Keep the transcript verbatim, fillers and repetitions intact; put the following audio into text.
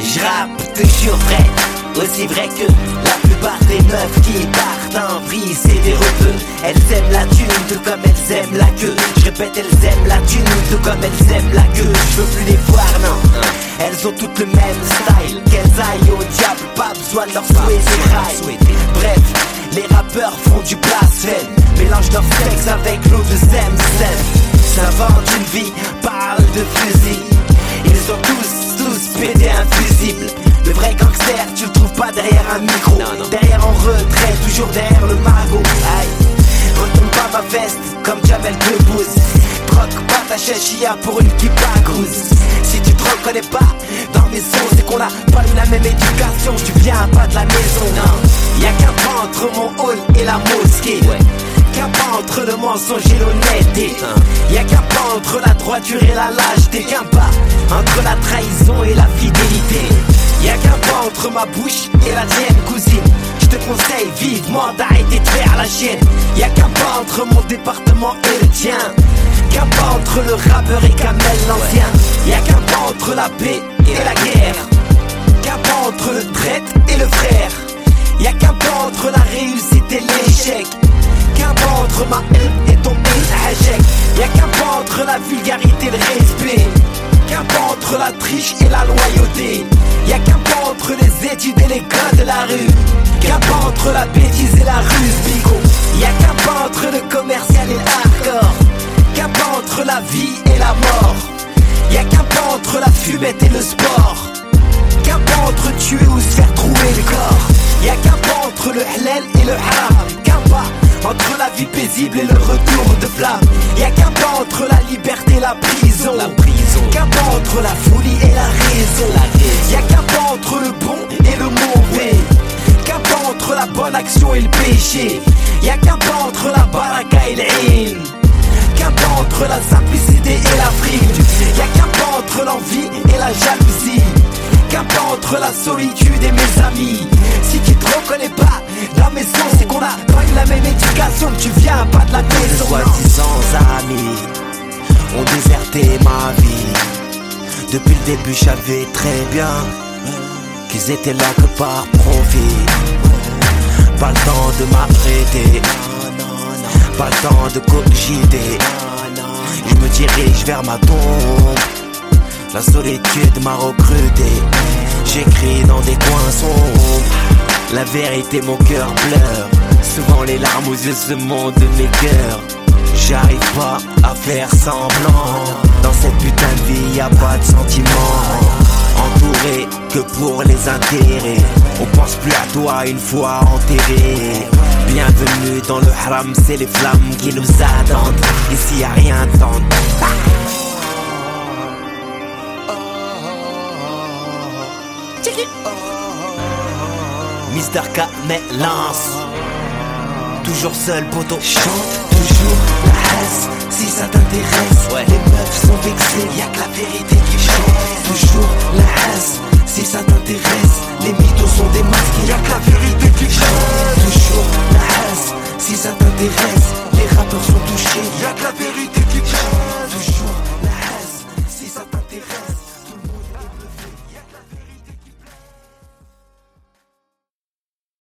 J'rappe toujours vrai, aussi vrai que la plupart des meufs qui partent en vrille, c'est des rebeux. Elles aiment la thune tout comme elles aiment la queue. Je répète, elles aiment la thune tout comme elles aiment la queue. Je veux plus les voir, non. Elles ont toutes le même style. Qu'elles aillent au diable, pas besoin de leur souhaiter. Bref, les rappeurs font du blasphème, mélangent leur sexe avec l'eau de Zemzem. S'inventent une vie, parlent de fusil. Ils ont tous, tous pété invisibles. Le vrai gangster, tu le trouves pas derrière un micro. Non, non. Derrière en retrait, toujours derrière le magot. Aïe, retourne pas ma veste comme Jamel Debbouze. Troque pas ta chachia pour une kippa cruise. Si tu te reconnais pas dans mes sons, c'est qu'on a pas eu la même éducation. Tu viens pas de la maison, non. Y'a qu'un pas entre mon hall et la mosquée, ouais. Qu'un pas entre le mensonge et l'honnêteté. Y'a qu'un pas entre la droiture et la lâcheté. Qu'un pas entre la trahison et la fidélité. Y'a qu'un pas entre ma bouche et la tienne, cousine. Je te conseille vivement d'arrêter de faire la chienne. Y'a qu'un pas entre mon département et le tien. Qu'un pas entre le rappeur et Kamel l'ancien. Y'a qu'un pas entre la paix et la guerre. Qu'un pas entre le traître et le frère. Y'a qu'un pas entre la réussite et l'échec. Qu'un pas entre ma haine et ton hajek. Y'a qu'un pas entre la vulgarité et le respect. Qu'un pas entre la triche et la loyauté. Y'a qu'un pas entre les études et les gars de la rue. Qu'un pas entre la bêtise et la ruse, bigo. Y'a qu'un pas entre le commercial et le hardcore. Qu'un pas entre la vie et la mort. Y'a qu'un pas entre la fumette et le sport. Qu'un pas entre tuer ou se faire trouver le corps. Y'a qu'un pas entre le halal et le haram. Qu'un pas entre la vie paisible et le retour de flamme. Y'a qu'un pas entre la liberté et la prison. La prison. Qu'un pas entre la folie et la raison. La raison. Y'a qu'un pas entre le bon et le mauvais. Qu'un pas entre la bonne action et le péché. Y'a qu'un pas entre la baraka et l'ilm. Qu'un pas entre la simplicité et la frime. Y'a qu'un pas entre l'envie et la jalousie. Qu'un pas entre la solitude et mes amis. Si tu te reconnais pas dans mes sons, c'est qu'on a pas eu la même éducation. Que tu viens pas de la maison. Soi-disant amis ont déserté ma vie. Depuis le début je savais très bien qu'ils étaient là que par profit. Pas le temps de m'arrêter, pas le temps de cogiter. Je me dirige vers ma tombe. La solitude m'a recruté. J'écris dans des coins sombres. La vérité mon cœur pleure. Souvent les larmes aux yeux se montent de mes cœurs. J'arrive pas à faire semblant. Dans cette putain de vie y a pas de sentiments. Entouré que pour les intérêts. On pense plus à toi une fois enterré. Bienvenue dans le haram, c'est les flammes qui nous attendent. Ici y a rien de tendre. Mister Kamel lance. Toujours seul poteau. Chante toujours la haisse si ça t'intéresse. Ouais. Les meufs sont vexées, y'a que la vérité qui chante. Toujours la haisse si ça t'intéresse. Les mythos sont démasqués, y'a que la vérité qui chante. Toujours la haisse si ça t'intéresse. Les rappeurs sont touchés, y'a que la vérité.